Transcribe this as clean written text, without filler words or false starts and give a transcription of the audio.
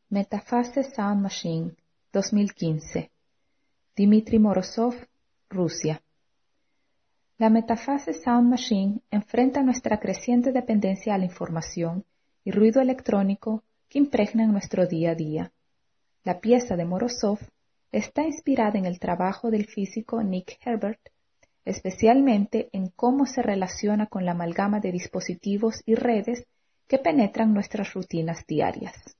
Metaphase Sound Machine, 2015. Dmitry Morozov, Rusia. La Metaphase Sound Machine enfrenta nuestra creciente dependencia a la información y ruido electrónico que impregnan nuestro día a día. La pieza de Morozov está inspirada en el trabajo del físico Nick Herbert, especialmente en cómo se relaciona con la amalgama de dispositivos y redes que penetran nuestras rutinas diarias.